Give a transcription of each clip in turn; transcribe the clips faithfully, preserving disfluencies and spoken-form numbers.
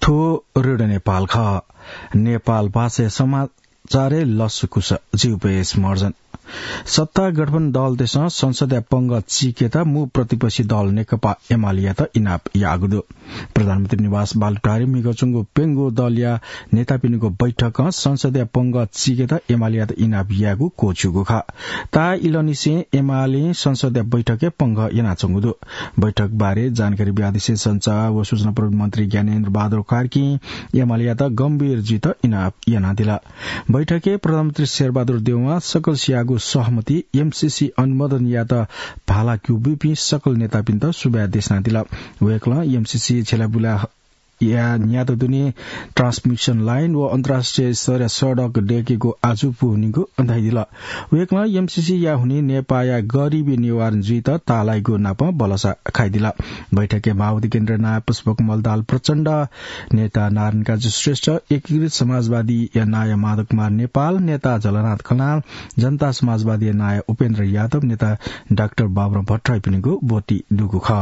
थो रेडियो नेपाल ख नेपाल भाषा समाचार लसुकुस जीवपेश मर्जन सत्ता गठबन्धन दल देश संसदीय पंग चिकेता मु प्रतिपक्षी दल नेकपा एमाले त इनाप यागुदो प्रधानमन्त्री निवास बालुटारी मिगचुङको पेंगो दलिया नेता पिनुको बैठक संसदीय पंग चिकेता एमाले त इनाप यागु कोचुगु खा ता इलनिसे एमाले संसदीय बैठके पंग यना चंगुदो बैठक बारे जानकारी व्यादिसे संचार व सूचना प्रविधि मन्त्री ज्ञानेन्द्र बहादुर कार्की एमाले त गम्भीर जित इनाप यना दिला बैठके प्रधानमन्त्री शेरबहादुर देउवा सकल सियागु सहमति एमसीसी अनुमोदन या त भाला क्यूबीपी सकल नेता पिन्त सुब्या देशना दिला वेकला एमसीसी छेलाबुला या न्यात दुने ट्रान्समिशन लाइन व अन्तर्राष्ट्रिय स्तरीय सड़क डेकेको आजु पुनिको अन्धाइ दिला वेकला एमसीसी या हुने नेपाया गरीबी निवारण जित तालाइको नाप बलसा खाइदिला बैठके माओवादी केन्द्र नायक पुष्पकमल दाल प्रचण्ड नेता नारायण काजी श्रेष्ठ एकीकृत समाजवादी या नाय माधव कुमार नेपाल नेता झलनाथ खनाल जनता समाजवादी नाय उपेन्द्र यादव नेता डाक्टर बाबुराम भट्टराई पिनिको बोटी दुगु ख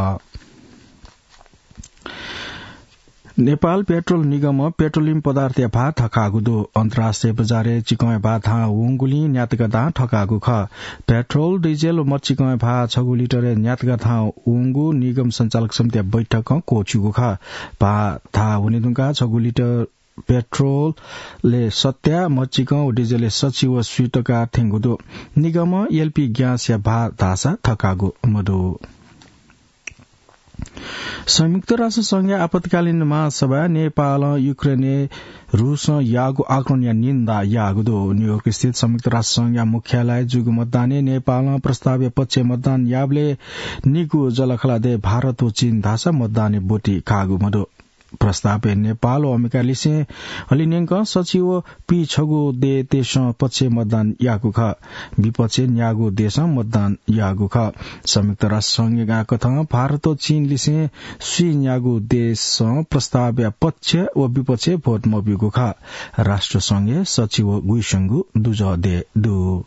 नेपाल पेट्रोल निगम पेट्रोलियम पदार्थ भा थकागुदो अन्तर्राष्ट्रिय बजारे चिकय भा था उंगुली न्यातका दा ठकागु ख पेट्रोल डिजेल मचिकय भा छगु लिटर न्यातका था उंगु निगम संचालक समिति बैठक कोचुगु ख भा था हुनेदुका छगु लिटर पेट्रोल ले सत्या मचिकौ डिजेल सचिव स्वीटका थेंगुदो निगम एलपी ग्यास या भा धासा थकागु मदो संयुक्त राष्ट्र संघ आपतकालीन महासभा नेपाल युक्रेन रूस यागु आक्रमण या निन्दा यागुदो न्यूयोर्क स्थित संयुक्त राष्ट्र संघ मुख्यालय जुगु मतदाने नेपाल प्रस्ताव्य पक्ष मतदान याबले निगु जलखला दे भारत व चीन धासा मतदाने बोटी कागु मदो प्रस्ताव नेपाल और अमेरिका लिसे हलिनेंक सचिव पी छगु दे तेस पक्ष मतदान यागु ख विपक्ष न्यागु देश मतदान यागु ख संयुक्त राष्ट्र संघ कथ भारत और चीन लिसे सुई न्यागु देश प्रस्ताव पक्ष व विपक्ष भोट मबिगु ख राष्ट्र संघ सचिव गुइसंगु दुज दे दु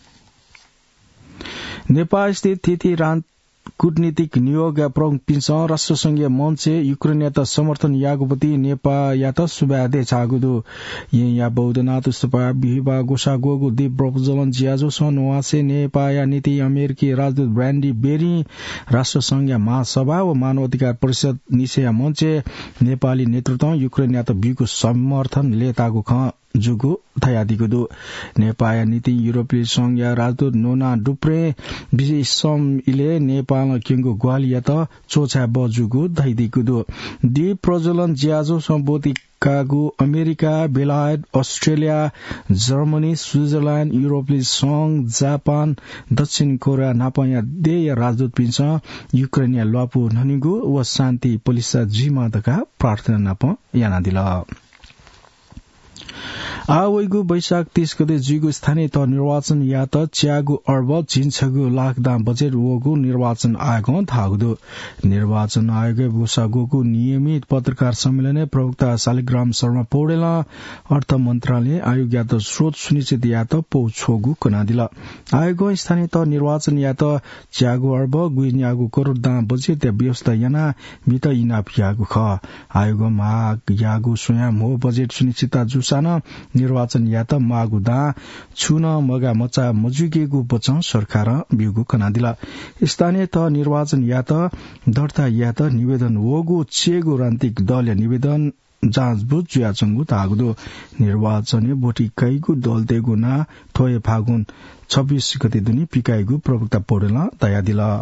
नेपाल स्थित थिति रान कूटनीतिक नियोग प्रमुख पिंस राष्ट्रसंघीय मंच यूक्रेन यात समर्थन यागुपति नेपा यात सुब्यादे छागुदो ये या बौद्धनाथ स्तपा बिहिबा गोसा गोगु दीप प्रजलन जियाजो सन वासे नेपा या नीति अमेरिकी राजदूत ब्रान्डी बेरी राष्ट्रसंघीय महासभा व मानव अधिकार परिषद निशया मंच नेपाली नेतृत्व यूक्रेन यात बिगु समर्थन लेतागु ख जुगु थयादिगुदु नेपाल नीति यूरोपीय संघ या राजदूत नोना डुप्रे विसम इले नेपाल किंगु ग्वालिया त चोछा बजुगु धैदिगुदु दीप प्रज्वलन ज्याजो सम्बोधि कागु अमेरिका बेलायत अस्ट्रेलिया जर्मनी स्विट्जरल्याण्ड यूरोपीय संघ जापान दक्षिण कोरिया नापया देय राजदूत पिन्छ यूक्रेनिया लपु ननिगु व शान्ति पुलिसा जिमादका प्रार्थना नाप याना दिला आवैगु वैशाख तीस गते जुगु स्थानीय तह निर्वाचन या त च्यागु अर्ब झिन्छगु लाख दाम बजेट वगु निर्वाचन आयोग धागुदो निर्वाचन आयोग वसागुको नियमित पत्रकार सम्मेलन प्रवक्ता शालिग्राम शर्मा पौडेल अर्थ मन्त्रालय आयोग या त स्रोत सुनिश्चित या त पौछोगु कनादिला आयोग स्थानीय तह निर्वाचन या त च्यागु अर्ब गुइन्यागु करोड दाम बजेट व्यवस्था याना मित इनाप यागु ख आयोग माग यागु स्वयं हो बजेट सुनिश्चितता जुसान निर्वाचन या त मागुदा छुन मगा मचा मजुगेगु बच सरकार बिगु कनादिला स्थानीय तह निर्वाचन या त दर्ता या त निवेदन वगु चेगु रान्तिक दल या निवेदन जाँचबुझ जुयाचंगु तागुदो निर्वाचन बोटी कैगु दल देगु ना थोए फागुन छब्बीस गते दुनी पिकाइगु प्रवक्ता पौडेल दया दिला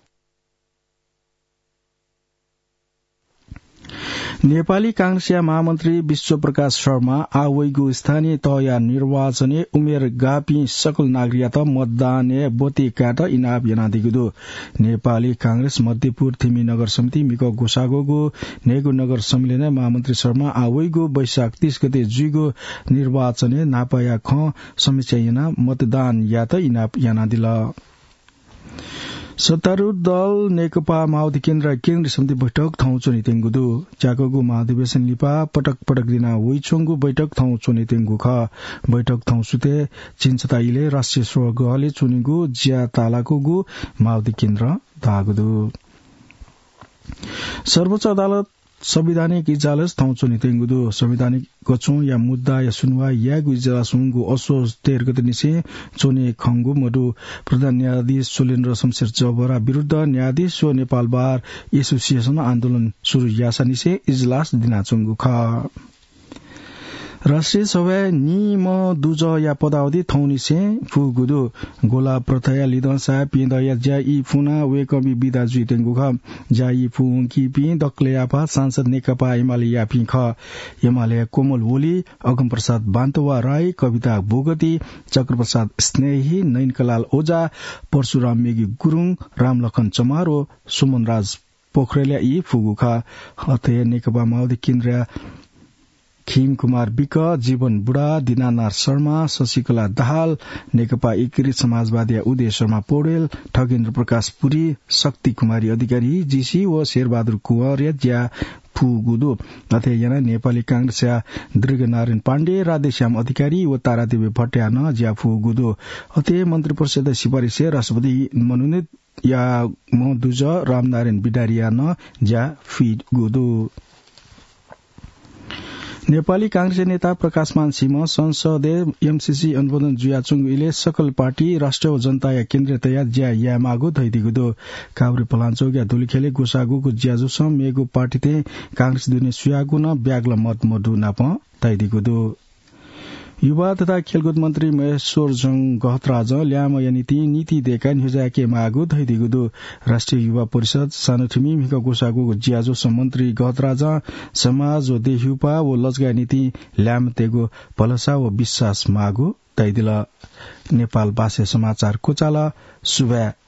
नेपाली कांग्रेसिया महामन्त्री विश्व प्रकाश शर्मा आवैगु स्थानीय तह या निर्वाचने उमेर गापी सकल नागरिकता मतदाने बोती काट इनाप यनादिगुदो नेपाली कांग्रेस मध्यपुर थिमी नगर समिति मिको गोसागोगु नेगु नगर सम्मेलन महामन्त्री शर्मा आवैगु वैशाख तीस गते जुगु निर्वाचने नापया ख समीक्षा याना मतदान या त इनाप यनादिला सत्तारूढ़ दल नेकपा माओवादी केन्द्र केन्द्रीय समिति बैठक ठाउँ चोनितेंगुदु च्याकगु महाधिवेशन लिपा पटक पटक दिना वइचोंगु बैठक ठाउँ चोनितेंगु ख बैठक ठाउँ सुते चिन्चताइले राष्ट्रिय स्वर्गले चुनिगु ज्या तालाकोगु माओवादी केन्द्र धागुदु सर्वोच्च अदालत संवैधानिक इजालस थाउ चोनि तेंगुदो संवैधानिक गचो या मुद्दा या सुनवा या गु इजालस हुंगु असोज तेर गतनिसे चोनि खंगु मडु प्रधान न्यायाधीश सुलेन्द्र शमशेर जबरा विरुद्ध न्यायाधीश व नेपाल बार एसोसिएसन आन्दोलन सुरु यासानिसे इजलास दिनाचुंगु ख राष्ट्रिय सभा नि म दुज या पदावधि थौनिसे फुगुदु गोला प्रथया लिदसा पिंद या जाई फुना वे कवि विदा जुइतेंगु ख जाई फुंकी पि दक्लेयापा सांसद नेकपा एमाले यापि ख एमाले कोमल ओली अगम प्रसाद बान्तवा राई कविता बोगती चक्रप्रसाद स्नेही नैनकलाल ओझा परशुराम मेगी गुरुङ रामलखन चमारो सुमनराज पोखरेल यी फुगु ख हते नेकपा माओवादी केन्द्र खिम कुमार विक जीवन बुढा दिनानाथ शर्मा शशिकला दाहाल नेकपा एकीकृत समाजवादी उदय शर्मा पौडेल ठगेन्द्र प्रकाश पुरी शक्ति कुमारी अधिकारी जीसी व शेरबहादुर कुँवर ज्या फुगुदो अथे yana नेपाली कांग्रेस या दृगनारायण पाण्डे राधेश्याम अधिकारी व तारादेवी भट्टयान ज्या फुगुदो अथे मन्त्री परिषद सिफारिस राष्ट्रपति मनोनित या मधुज रामनारायण बिडारिया न ज्या फुगुदो नेपाली कांग्रेस नेता प्रकाशमान सिंह संसदे एमसीसी अनुमोदन जुयाचुङले सकल पार्टी राष्ट्र व जनता या केन्द्र तया ज्या या मागो धैदिगुदो काभ्रे पलाञ्चोक या दुलिखेले गोसागुको ज्याजु सम मेगो पार्टीते कांग्रेस दुने सुयागु न ब्याग्ल मत मडु नाप धैदिगुदो युवा तथा खेलकुद मन्त्री महेश्वर जङ गहतराज ल्याम नीति नीति देका निजाके मागु धैदिगुदो राष्ट्रिय युवा परिषद सानोठिमी मिका गोसागु ज्याजो मन्त्री गहतराज समाज व देहुपा व लजगा नीति ल्याम तेगो पलसा व विश्वास मागु दैदिल नेपाल भाषा समाचार कोचाला सुबा